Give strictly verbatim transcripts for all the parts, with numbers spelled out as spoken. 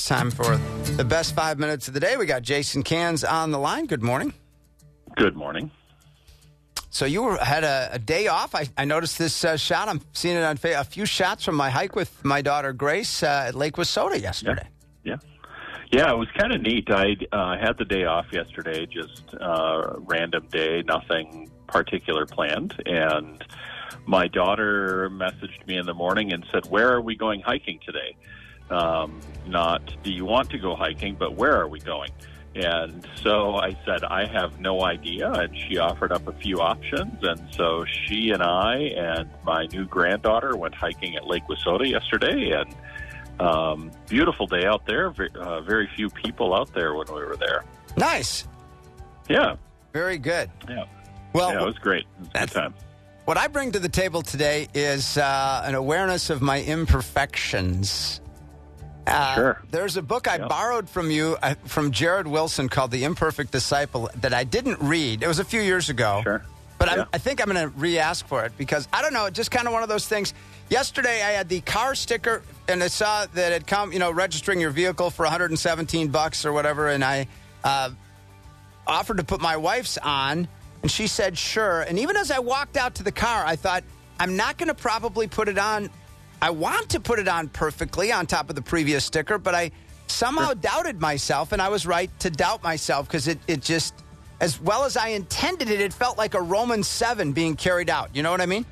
It's time for the best five minutes of the day. We got Jason Cans on the line. Good morning. Good morning. So you were, had a, a day off. I, I noticed this uh, shot. I'm seeing it on fa- a few shots from my hike with my daughter Grace uh, at Lake Wissota yesterday. Yeah, yeah, yeah it was kind of neat. I uh, had the day off yesterday, just uh, random day, nothing particular planned. And my daughter messaged me in the morning and said, "Where are we going hiking today?" Um, not, "Do you want to go hiking?" but "Where are we going?" And so I said, "I have no idea." And she offered up a few options. And so she and I and my new granddaughter went hiking at Lake Wissota yesterday. And um, beautiful day out there. Very, uh, very few people out there when we were there. Nice. Yeah. Very good. Yeah. Well, yeah, it was great. It was a good time. What I bring to the table today is uh, an awareness of my imperfections. Uh, sure. There's a book I yep. borrowed from you, uh, from Jared Wilson, called The Imperfect Disciple, that I didn't read. It was a few years ago. Sure. But yeah. I'm, I think I'm going to re-ask for it because, I don't know, just kind of one of those things. Yesterday, I had the car sticker, and I saw that it come, you know, registering your vehicle for one hundred seventeen bucks or whatever, and I uh, offered to put my wife's on, and she said, sure. And even as I walked out to the car, I thought, I'm not going to probably put it on. I want to put it on perfectly on top of the previous sticker, but I somehow sure. doubted myself, and I was right to doubt myself because it, it just, as well as I intended it, it felt like a Romans seven being carried out. You know what I mean?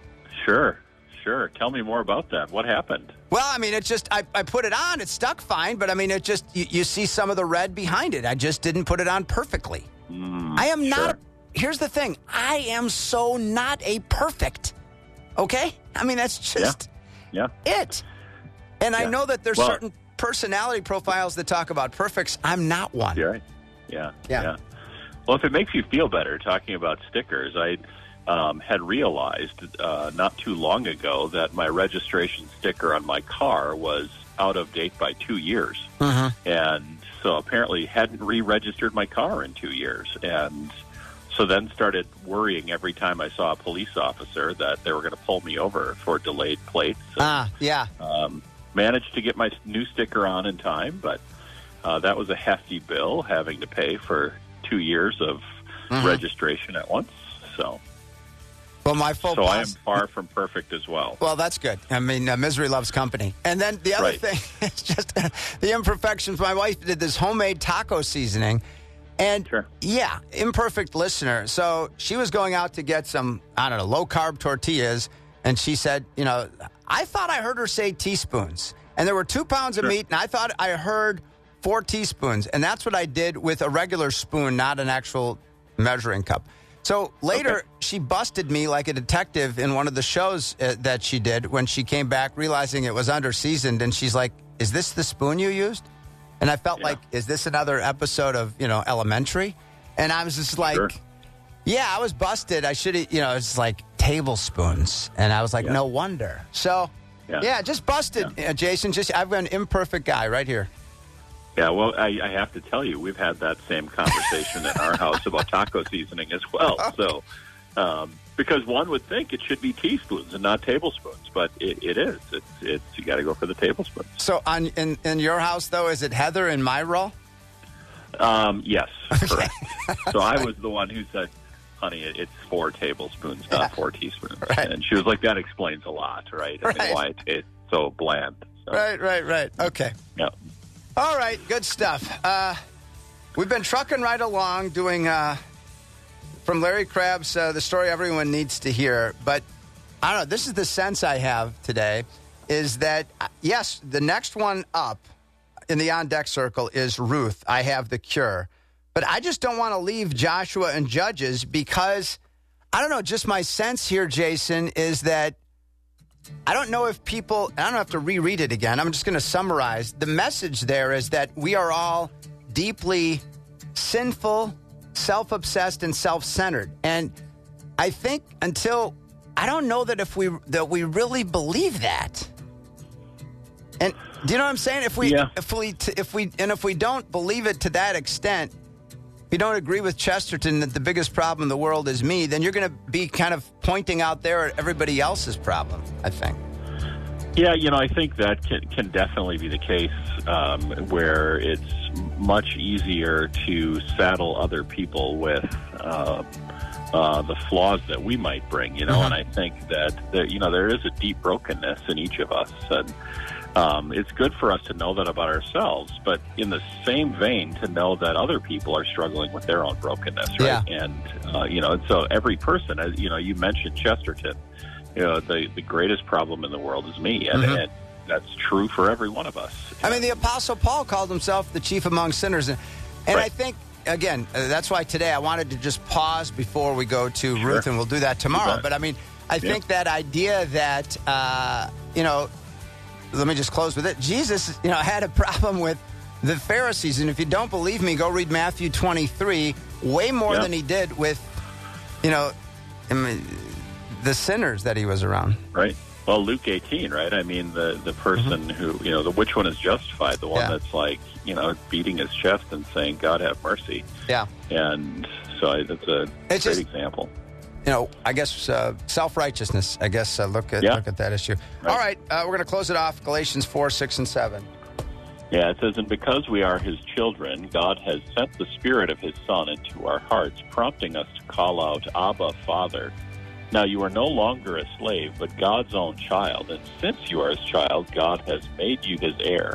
Sure, sure. Tell me more about that. What happened? Well, I mean, it just, I, I put it on. It stuck fine, but I mean, it just, you, you see some of the red behind it. I just didn't put it on perfectly. Mm, I am sure. not, a, here's the thing. I am so not a perfect, okay? I mean, that's just... Yeah. Yeah. It. And yeah. I know that there's well, certain personality profiles that talk about perfects. I'm not one. You're right. Yeah. yeah. Yeah. Well, if it makes you feel better talking about stickers, I um, had realized uh, not too long ago that my registration sticker on my car was out of date by two years. Uh-huh. And so apparently hadn't re-registered my car in two years. And so then started worrying every time I saw a police officer that they were going to pull me over for delayed plates. And, ah, yeah. Um, managed to get my new sticker on in time, but uh, that was a hefty bill having to pay for two years of mm-hmm. registration at once. So, well, my full so pos- I am far from perfect as well. Well, that's good. I mean, uh, misery loves company. And then the other right. thing is just uh, the imperfections. My wife did this homemade taco seasoning. And, sure. yeah, imperfect listener. So she was going out to get some, I don't know, low-carb tortillas, and she said, you know, I thought I heard her say teaspoons. And there were two pounds sure. of meat, and I thought I heard four teaspoons. And that's what I did with a regular spoon, not an actual measuring cup. So later, okay. she busted me like a detective in one of the shows uh, that she did when she came back, realizing it was under-seasoned, and she's like, is this the spoon you used? And I felt yeah. like, is this another episode of, you know, Elementary? And I was just like, sure. yeah, I was busted. I should have, you know, it's like tablespoons. And I was like, yeah. no wonder. So, yeah, yeah just busted, yeah. uh, Jason. Just I've been an imperfect guy right here. Yeah, well, I, I have to tell you, we've had that same conversation in our house about taco seasoning as well. So, um, because one would think it should be teaspoons and not tablespoons, but it, it is. It's, it's you got to go for the tablespoons. So, on in, in your house though, is it Heather and my role? Um, yes, okay. correct. So I was the one who said, "Honey, it's four tablespoons, not yeah. four teaspoons." Right. And she was like, "That explains a lot, right? I right. mean, why it tastes so bland." So, right, right, right. Okay. Yeah. All right, good stuff. Uh, we've been trucking right along, doing. Uh, From Larry Crabb's uh, The Story Everyone Needs to Hear. But, I don't know, this is the sense I have today, is that, uh, yes, the next one up in the on-deck circle is Ruth, I Have the Cure. But I just don't want to leave Joshua and Judges because, I don't know, just my sense here, Jason, is that I don't know if people, I don't have to reread it again, I'm just going to summarize. The message there is that we are all deeply sinful, self-obsessed, and self-centered. And I think until, I don't know that if we, that we really believe that. And do you know what I'm saying? If we, yeah. if we, if we, and if we don't believe it to that extent, if you don't agree with Chesterton that the biggest problem in the world is me, then you're going to be kind of pointing out there at everybody else's problem, I think. Yeah, you know, I think that can, can definitely be the case, um, where it's much easier to saddle other people with uh, uh, the flaws that we might bring, you know, Mm-hmm. and I think that, there, you know, there is a deep brokenness in each of us, and um, it's good for us to know that about ourselves, but in the same vein, to know that other people are struggling with their own brokenness, right? Yeah. And, uh, you know, and so every person, as you know, you mentioned Chesterton, you know, the, the greatest problem in the world is me, and, Mm-hmm. and that's true for every one of us. I mean, the Apostle Paul called himself the chief among sinners. And, and Right. I think, again, uh, that's why today I wanted to just pause before we go to Sure. Ruth, and we'll do that tomorrow. bet. But, I mean, I Yeah. think that idea that, uh, you know, let me just close with it. Jesus, you know, had a problem with the Pharisees. And if you don't believe me, go read Matthew twenty-three, way more Yeah. than he did with, you know, I mean, the sinners that he was around. Right. Well, Luke eighteen, right? I mean, the, the person who, you know, the which one is justified? The one Yeah. that's like, you know, beating his chest and saying, God have mercy. Yeah. And so I, that's a It's great just- example. You know, I guess uh, self-righteousness, I guess, uh, look at Yeah. look at that issue. Right. All right, uh, we're going to close it off, Galatians four, six, and seven. Yeah, it says, and because we are his children, God has sent the Spirit of his Son into our hearts, prompting us to call out, Abba, Father. Now you are no longer a slave, but God's own child. And since you are his child, God has made you his heir.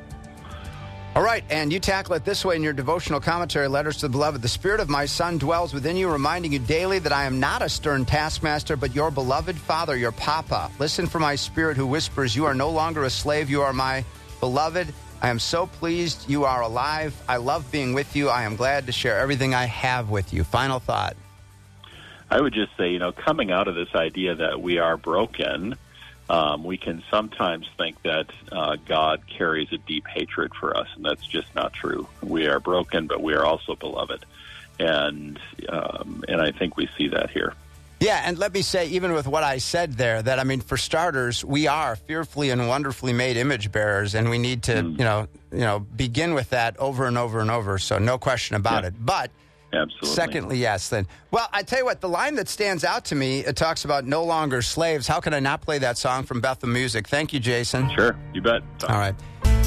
All right, and you tackle it this way in your devotional commentary, Letters to the Beloved. The Spirit of my Son dwells within you, reminding you daily that I am not a stern taskmaster, but your beloved Father, your Papa. Listen for my Spirit who whispers, you are no longer a slave, you are my beloved. I am so pleased you are alive. I love being with you. I am glad to share everything I have with you. Final thought. I would just say, you know, coming out of this idea that we are broken, um, we can sometimes think that uh, God carries a deep hatred for us, and that's just not true. We are broken, but we are also beloved, and um, and I think we see that here. Yeah, and let me say, even with what I said there, that, I mean, for starters, we are fearfully and wonderfully made image bearers, and we need to, Mm. you know, you know, begin with that over and over and over, so no question about Yeah. it. But Absolutely. secondly, yes, then. Well, I tell you what, the line that stands out to me, it talks about no longer slaves. How can I not play that song from Bethel Music? Thank you, Jason. Sure, you bet. All right.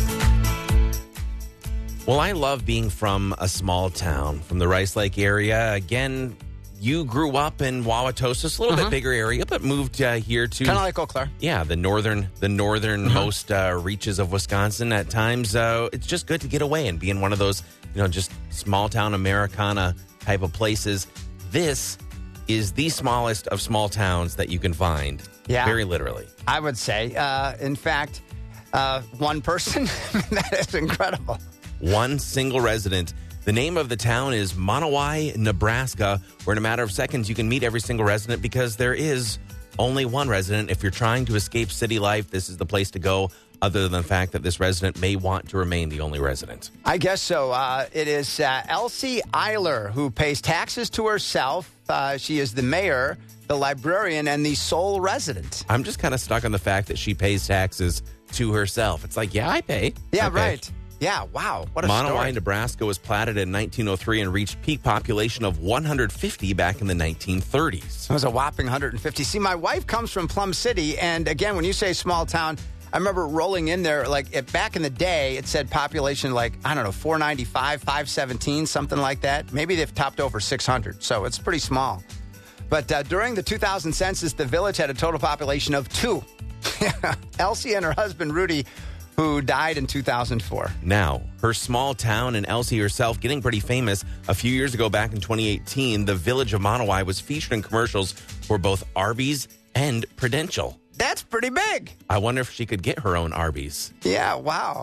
Well, I love being from a small town, from the Rice Lake area. Again, you grew up in Wauwatosa, a little bit bigger area, but moved uh, here to Kind of like Eau Claire. yeah, the northern, the northernmost uh, reaches of Wisconsin. At times, uh, it's just good to get away and be in one of those, you know, just small town Americana type of places. This is the smallest of small towns that you can find. Yeah. Very literally. I would say. Uh, in fact, uh, one person, that is incredible. One single resident. The name of the town is Monowai, Nebraska, where in a matter of seconds you can meet every single resident because there is only one resident. If you're trying to escape city life, this is the place to go, other than the fact that this resident may want to remain the only resident. I guess so. Uh, it is uh, Elsie Eiler, who pays taxes to herself. Uh, she is the mayor, the librarian, and the sole resident. I'm just kind of stuck on the fact that she pays taxes to herself. It's like, yeah, I pay. Yeah, I pay. right. Yeah, wow. What a Monowai, story. Nebraska was platted in nineteen oh three and reached peak population of one hundred fifty back in the nineteen thirties. It was a whopping one hundred fifty. See, my wife comes from Plum City, and again, when you say small town, I remember rolling in there, like, it, back in the day, it said population, like, I don't know, four ninety-five, five seventeen, something like that. Maybe they've topped over six hundred, so it's pretty small. But uh, during the two thousand census, the village had a total population of two. Elsie and her husband, Rudy, who died in two thousand four. Now, her small town and Elsie herself getting pretty famous. A few years ago, back in twenty eighteen, the village of Monowai was featured in commercials for both Arby's and Prudential. That's pretty big. I wonder if she could get her own Arby's. Yeah, wow.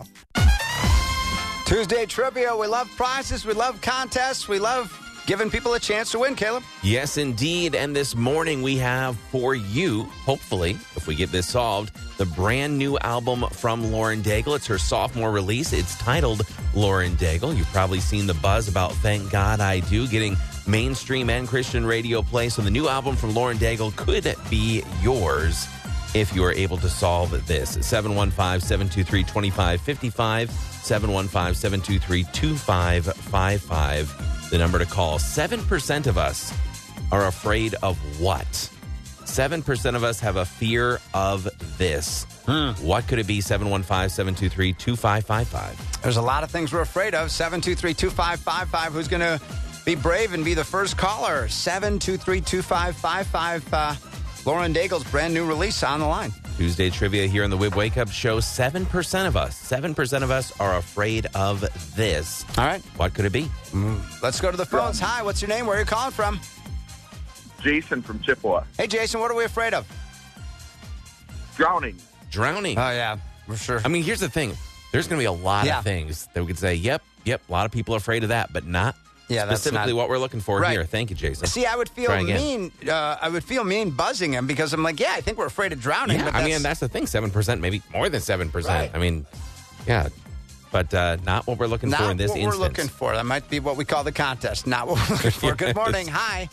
Tuesday trivia. We love prizes. We love contests. We love giving people a chance to win, Caleb. Yes, indeed. And this morning we have for you, hopefully, if we get this solved, the brand new album from Lauren Daigle. It's her sophomore release. It's titled Lauren Daigle. You've probably seen the buzz about Thank God I Do getting mainstream and Christian radio play. So the new album from Lauren Daigle could be yours if you are able to solve this. seven one five, seven two three, two five five five, seven one five, seven two three, two five five five. The number to call. seven percent of us are afraid of what? seven percent of us have a fear of this. Hmm. What could it be? seven one five, seven two three, two five five five. There's a lot of things we're afraid of. seven two three, two five five five. Who's going to be brave and be the first caller? seven two three, two five five five. Uh, Lauren Daigle's brand new release on the line. Tuesday trivia here on the Wib Wake Up Show. seven percent of us, seven percent of us are afraid of this. All right. What could it be? Mm. Let's go to the phones. Hi, what's your name? Where are you calling from? Jason from Chippewa. Hey, Jason, what are we afraid of? Drowning. Drowning. Oh, yeah, for sure. I mean, here's the thing. There's going to be a lot Yeah. of things that we could say, yep, yep, a lot of people are afraid of that, but not Yeah, that's specifically not- what we're looking for Right. here. Thank you, Jason. See, I would feel Try again. mean. Uh, I would feel mean buzzing him because I'm like, yeah, I think we're afraid of drowning. Yeah, but I that's, mean, that's the thing. seven percent, maybe more than seven percent. Right. I mean, yeah, but uh, not what we're looking not for in this what instance. we're looking for. That might be what we call the contest. Not what we're looking for. Good morning. Hi.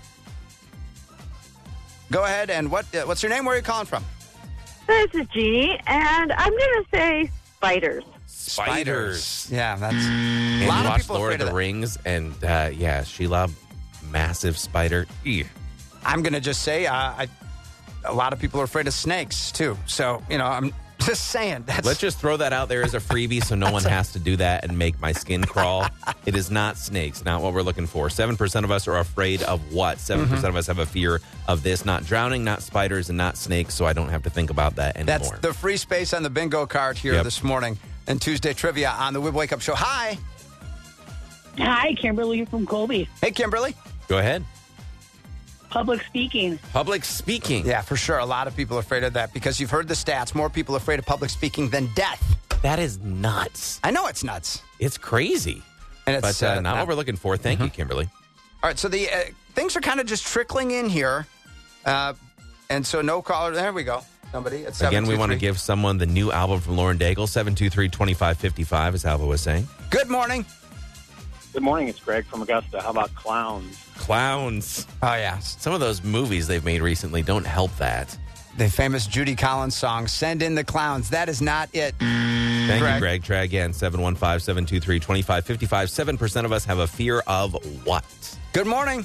Go ahead. And what? Uh, what's your name? Where are you calling from? This is Jeannie, and I'm going to say spiders. Spiders. Yeah, that's And a lot you of watch people Lord afraid of of the that. Rings, and uh, yeah, Sheila, massive spider. Ew. I'm going to just say, uh, I, a lot of people are afraid of snakes too. So you know, I'm just saying. That's Let's just throw that out there as a freebie so no one has to do that and make my skin crawl. It is not snakes, not what we're looking for. seven percent of us are afraid of what? seven percent Mm-hmm. of us have a fear of this. Not drowning, not spiders, and not snakes, so I don't have to think about that anymore. that's the free space on the bingo card here Yep. this morning and Tuesday trivia on the Wib Wake Up Show. Hi. Hi, Kimberly from Colby. Hey, Kimberly. Go ahead. Public speaking. Public speaking. Yeah, for sure. A lot of people are afraid of that because you've heard the stats. More people are afraid of public speaking than death. That is nuts. I know it's nuts. It's crazy. And it's But uh, uh, not not- what we're looking for. Thank you, Kimberly. All right, so the uh, things are kind of just trickling in here. Uh, and so no caller. There we go. Somebody at Again, we want to seven two three. give someone the new album from Lauren Daigle. seven two three, two five five five, as Alva was saying. Good morning. Good morning. It's Greg from Augusta. How about clowns? Clowns. Oh, yeah. Some of those movies they've made recently don't help that. The famous Judy Collins song, Send in the Clowns. That is not it. Thank Greg. you, Greg. Try again. seven one five, seven two three, two five five five. seven percent of us have a fear of what? Good morning.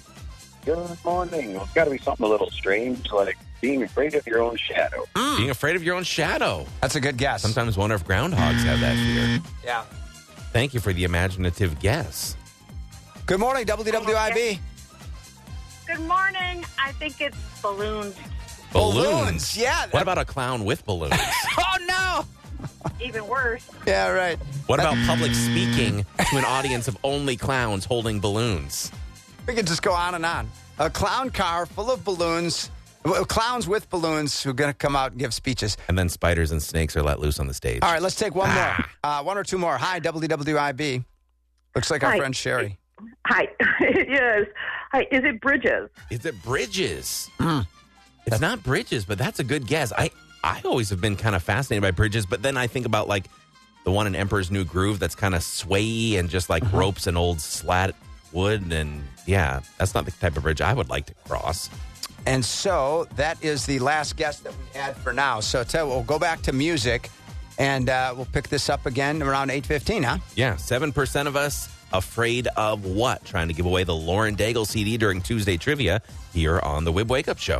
Good morning. Well, it's got to be something a little strange, like being afraid of your own shadow. Being afraid of your own shadow. That's a good guess. Sometimes wonder if groundhogs have that fear. Yeah. Thank you for the imaginative guess. Good morning, W W I B. Good morning. I think it's balloons. Balloons, yeah. What about a clown with balloons? Oh, no. Even worse. Yeah, right. What about public speaking to an audience of only clowns holding balloons? We could just go on and on. A clown car full of balloons, well, clowns with balloons who are going to come out and give speeches. And then spiders and snakes are let loose on the stage. All right, let's take one Ah. more. Uh, one or two more. Hi, W W I B. Looks like our Hi. friend Sherry. Hi. Yes. Hi. Is it bridges? Is it bridges? It's not bridges, but that's a good guess. I, I always have been kind of fascinated by bridges, but then I think about like the one in Emperor's New Groove that's kind of swayy and just like ropes and old slat wood. And yeah, that's not the type of bridge I would like to cross. And so that is the last guest that we had for now. So tell, we'll go back to music, and uh, we'll pick this up again around eight fifteen, huh? Yeah, seven percent of us afraid of what? Trying to give away the Lauren Daigle C D during Tuesday Trivia here on the Wib Wake Up Show.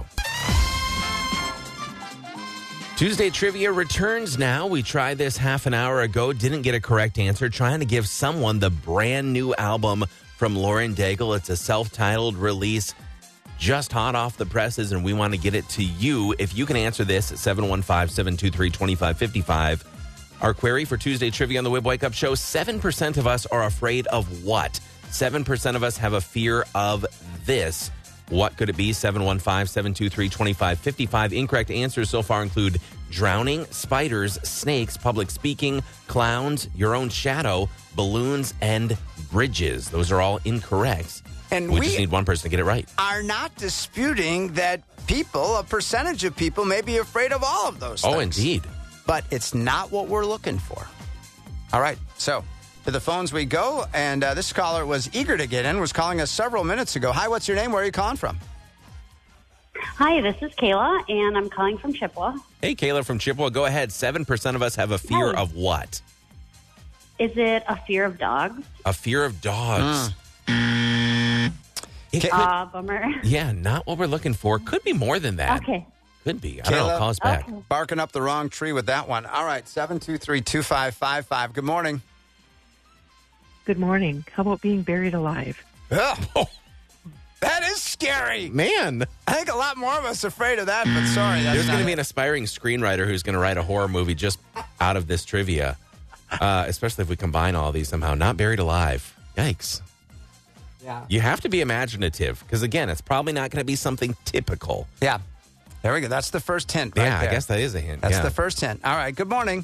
Tuesday Trivia returns now. We tried this half an hour ago, didn't get a correct answer, trying to give someone the brand new album from Lauren Daigle. It's a self-titled release, just hot off the presses, and we want to get it to you. If you can answer this at seven one five, seven two three, two five five five. Our query for Tuesday Trivia on the Wib Wake Up Show, seven percent of us are afraid of what? seven percent of us have a fear of this. What could it be? seven one five, seven two three, two five five five. Incorrect answers so far include drowning, spiders, snakes, public speaking, clowns, your own shadow, balloons, and bridges. Those are all incorrect. And we, we- just need one person to get it right. Are not disputing that people, a percentage of people, may be afraid of all of those things. Oh, indeed. But it's not what we're looking for. All right, so to the phones we go, and uh, this caller was eager to get in, was calling us several minutes ago. Hi, what's your name? Where are you calling from? Hi, this is Kayla, and I'm calling from Chippewa. Hey, Kayla from Chippewa, go ahead. seven percent of us have a fear Hi. of what? Is it a fear of dogs? A fear of dogs. It Okay. could- Ah, bummer. yeah, not what we're looking for. Could be more than that. Okay. Could be. I don't know. Kayla, Call us back. Okay. barking up the wrong tree with that one. All right, seven two three, two five five five. Good morning. Good morning. How about being buried alive? Ugh. That is scary. Man, I think a lot more of us are afraid of that, but sorry. That's there's not going to be it. an aspiring screenwriter who's going to write a horror movie just out of this trivia, uh, especially if we combine all these somehow. Not buried alive. Yikes. Yeah. You have to be imaginative because, again, it's probably not going to be something typical. Yeah. There we go. That's the first hint right yeah, there. I guess that is a hint. That's yeah. the first hint. All right. Good morning.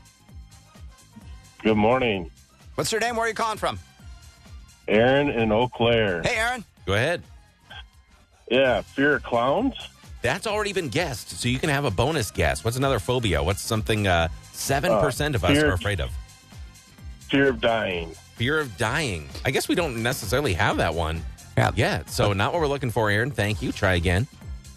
Good morning. What's your name? Where are you calling from? Aaron in Eau Claire. Hey, Aaron. Go ahead. Yeah, fear of clowns? That's already been guessed, so you can have a bonus guess. What's another phobia? What's something uh, seven percent of us fear- are afraid of? Fear of dying. Fear of dying. I guess we don't necessarily have that one Yeah. yet. So not what we're looking for, Aaron. Thank you. Try again.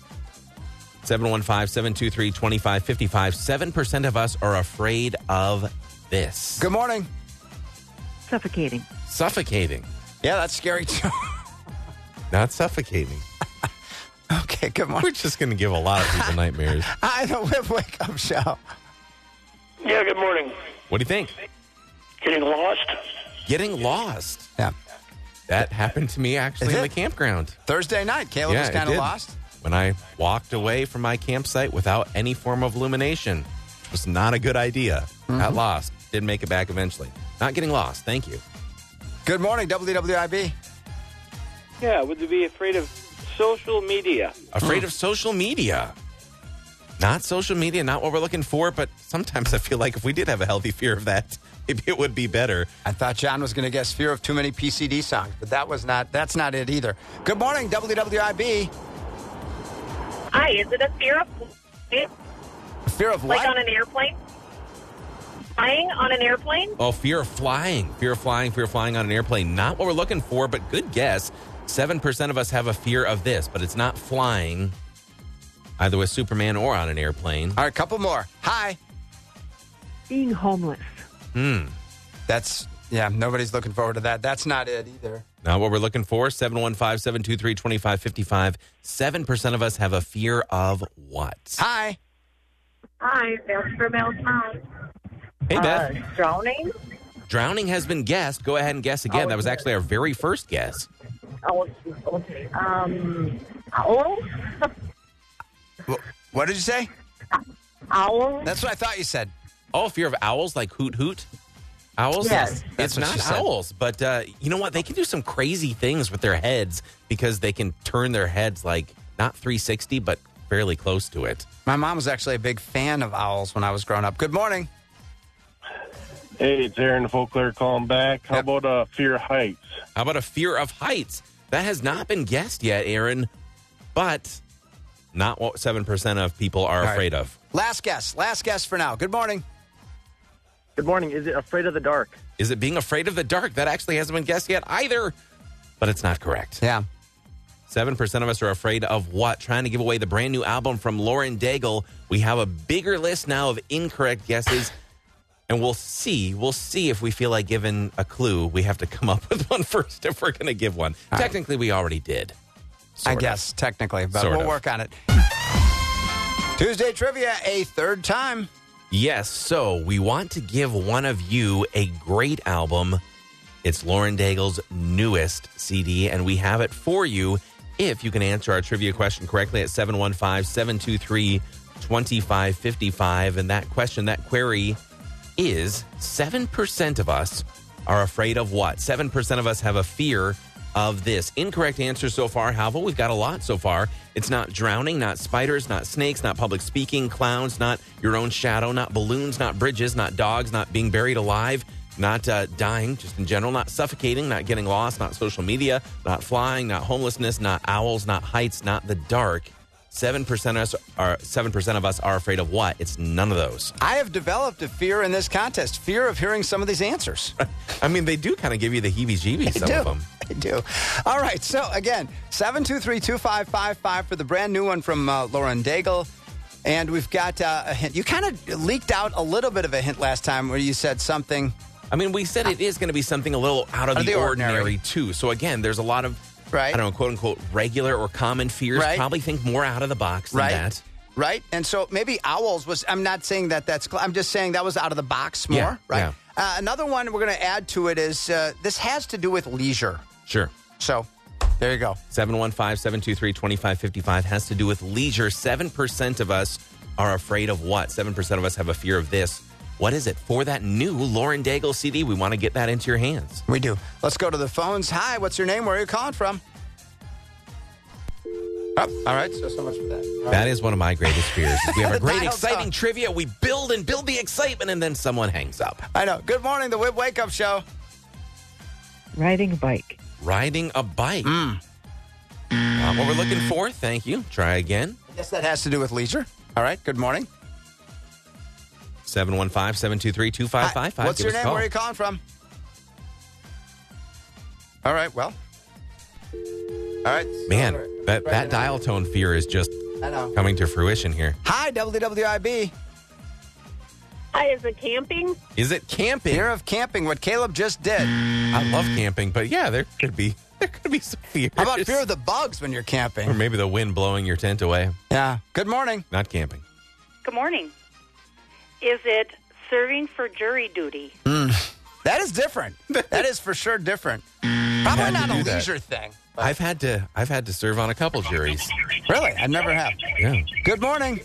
seven one five, seven two three, two five five five. seven percent of us are afraid of this. Good morning. Suffocating. Suffocating. Yeah, that's scary too. Not suffocating. Okay, good We're morning. just going to give a lot of people nightmares. Hi, the Whip Wake Up Show. Yeah, good morning. What do you think? Getting lost? Getting lost. Yeah. That happened to me actually Is in it? the campground. Thursday night, Caleb Yeah, was it kind of did. lost. When I walked away from my campsite without any form of illumination, which was not a good idea. Mm-hmm. Got lost. Did make it back eventually. Not getting lost. Thank you. Good morning, W W I B. Yeah, would you be afraid of social media? Afraid of social media. Not social media, not what we're looking for, but sometimes I feel like if we did have a healthy fear of that, maybe it would be better. I thought John was going to guess fear of too many P C D songs, but that was not. That's not it either. Good morning, W W I B. Hi, is it a fear of Fear of what? like on an airplane? Flying on an airplane? Oh, fear of flying. Fear of flying, fear of flying on an airplane. Not what we're looking for, but good guess. seven percent of us have a fear of this, but it's not flying, either with Superman or on an airplane. All right, couple more. Hi. Being homeless. Hmm. That's, yeah, nobody's looking forward to that. That's not it either. Not what we're looking for. seven one five, seven two three, two five five five. seven percent of us have a fear of what? Hi. Hi, that's for Mel Time. Hey, Beth. Uh, drowning? Drowning has been guessed. Go ahead and guess again. Oh, That was okay. actually our very first guess. Oh, okay. Um, owl? What did you say? Owl? That's what I thought you said. Oh, fear of owls, like hoot hoot? Owls? Yes. That's It's what not she said. owls, but uh, you know what? They can do some crazy things with their heads because they can turn their heads like not three sixty, but fairly close to it. My mom was actually a big fan of owls when I was growing up. Good morning. Hey, it's Aaron in Eau Claire calling back. How Yep. about uh, fear of heights? How about a fear of heights? That has not been guessed yet, Aaron, but not what seven percent of people are All right. afraid of. Last guess. Last guess for now. Good morning. Good morning. Is it afraid of the dark? Is it being afraid of the dark? That actually hasn't been guessed yet either, but it's not correct. Yeah. seven percent of us are afraid of what? Trying to give away the brand new album from Lauren Daigle. We have a bigger list now of incorrect guesses, and we'll see. We'll see if we feel like giving a clue. We have to come up with one first if we're going to give one. All right. Technically, we already did. I Sort of. guess, technically, but Sort we'll of. work on it. Tuesday trivia, a third time. Yes, so we want to give one of you a great album. It's Lauren Daigle's newest C D, and we have it for you if you can answer our trivia question correctly at seven one five, seven two three, two five five five. And that question, that query is seven percent of us are afraid of what? seven percent of us have a fear of this. Incorrect answer so far, however, we've got a lot so far. It's not drowning, not spiders, not snakes, not public speaking, clowns, not your own shadow, not balloons, not bridges, not dogs, not being buried alive, not uh, dying, just in general, not suffocating, not getting lost, not social media, not flying, not homelessness, not owls, not heights, not the dark. Seven percent of us are seven percent of us are afraid of what? It's none of those. I have developed a fear in this contest, fear of hearing some of these answers. I mean, they do kind of give you the heebie-jeebies, some I do. of them. I do. All right. So, again, seven two three, two five five five for the brand new one from uh, Lauren Daigle. And we've got uh, a hint. You kind of leaked out a little bit of a hint last time where you said something. I mean, we said it is going to be something a little out of, Out of the, the ordinary. ordinary. too. So, again, there's a lot of, Right. I don't know, quote-unquote, regular or common fears. Right. Probably think more out of the box than Right. that. right? And so maybe owls was, I'm not saying that that's, I'm just saying that was out of the box more, Yeah, right? yeah. Uh, another one we're going to add to it is uh, this has to do with leisure. Sure. So there you go. seven one five, seven two three, two five five five has to do with leisure. seven percent of us are afraid of what? seven percent of us have a fear of this. What is it? For that new Lauren Daigle C D, we want to get that into your hands. We do. Let's go to the phones. Hi, what's your name? Where are you calling from? Oh, all right. So, so much for that. All That right. is one of my greatest fears. is We have a great, Dial exciting tone. trivia. We build and build the excitement, and then someone hangs up. I know. Good morning, the Whip Wake Up Show. Riding a bike. Riding a bike. Mm. Not what we're looking for. Thank you. Try again. I guess that has to do with leisure. All right. Good morning. seven one five, seven two three, two five five five. What's Give your us a name? call. Where are you calling from? All right. Well. All right. Man, All right. that, Right that now. dial tone fear is just I know. coming to fruition here. Hi, W W I B. Hi, is it camping? Is it camping? Fear of camping, what Caleb just did. I love camping, but yeah, there could be there could be some fear. How about fear of the bugs when you're Or camping? maybe the wind blowing your tent away. Yeah. Good morning. Not camping. Good morning. Is it serving for jury duty? That is different. That is for sure different. Probably Had to not a do that. leisure thing. but- I've had to I've had to serve on a couple juries. Really? I never have. Yeah. Good morning.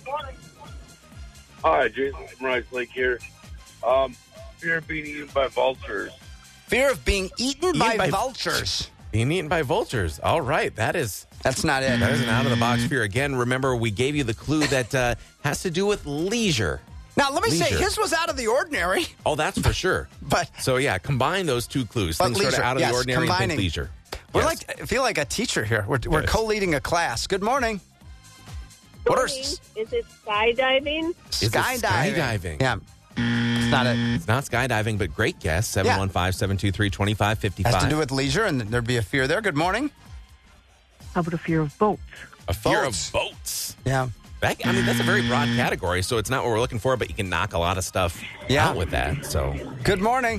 Hi, Jason from Rice Lake here. Um, fear of being eaten by vultures. Fear of being eaten, by, by- vultures. Being eaten by vultures. All right, that is That's not it. that is an out of the box fear. Again, remember we gave you the clue that uh, has to do with leisure. Now, let me say, Leisure. his was out of the ordinary, Oh, that's for sure. but So yeah, combine those two clues. But Things sort of leisure, out of yes, the ordinary and combining. think leisure. we're Yes. like, I feel like a teacher here. We're, we're Yes. co-leading a class. Good morning. What are Is it skydiving? Is it skydiving? skydiving? Yeah. It's not it. It's not skydiving, but great guess. seven one five, seven two three, two five five five. Has to do with leisure, and there'd be a fear there. Good morning. How about a fear of boats? a fear boats. of boats. Yeah. That, I mean, that's a very broad category, so it's not what we're looking for, but you can knock a lot of stuff Yeah. out with that. So Good morning.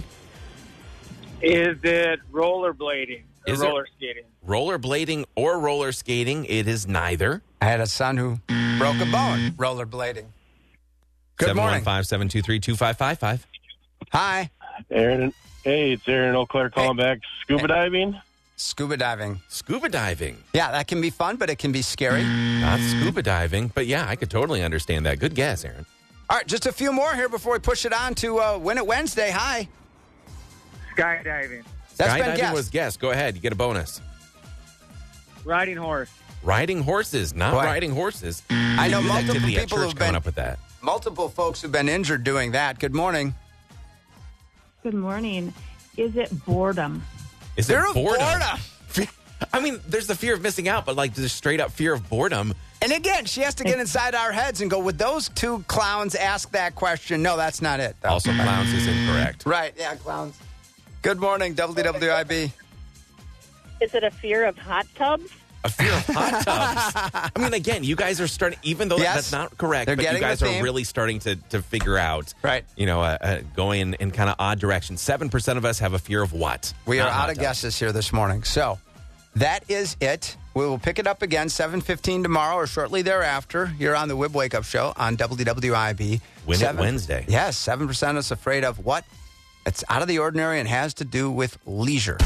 Is it rollerblading or Is it- roller skating? rollerblading or roller skating, it is neither. I had a son who broke a bone rollerblading. Good morning. seven one five, seven two three, two five five five. Hi. Aaron, hey, it's Aaron Eau Claire calling back. Scuba diving? Scuba diving. Scuba diving. Yeah, that can be fun, but it can be scary. Not scuba diving, but yeah, I could totally understand that. Good guess, Aaron. All right, just a few more here before we push it on to uh, Win It Wednesday. Hi. Skydiving. That's been Skydiving guessed. was guessed. Go ahead. You get a bonus. Riding horse. Riding horses, not Boy. riding horses. I know Good multiple activity at people church who've coming been- up with that. Multiple folks have been injured doing that. Good morning. Good morning. Is it boredom? Is Fear it of boredom? boredom. I mean, there's the fear of missing out, but like there's straight up fear of boredom. And again, she has to get inside our heads and go, would those two clowns ask that question? No, that's not it. though. Also, clowns is incorrect. Right, yeah, clowns. Good morning, W W I B. Is it a fear of hot tubs? A fear of hot tubs. I mean, again, you guys are starting, even though Yes. that's not correct, They're but you getting the guys are theme. really starting to, to figure out, Right. you know, uh, uh, going in, in kind of odd directions. seven percent of us have a fear of what? We are Not hot out of tubs. guesses here this morning. So that is it. We will pick it up again seven fifteen tomorrow or shortly thereafter here on the Wib Wake Up Show on W W I B. Win It Seven- Wednesday. Yes, seven percent of us afraid of what? It's out of the ordinary and has to do with leisure.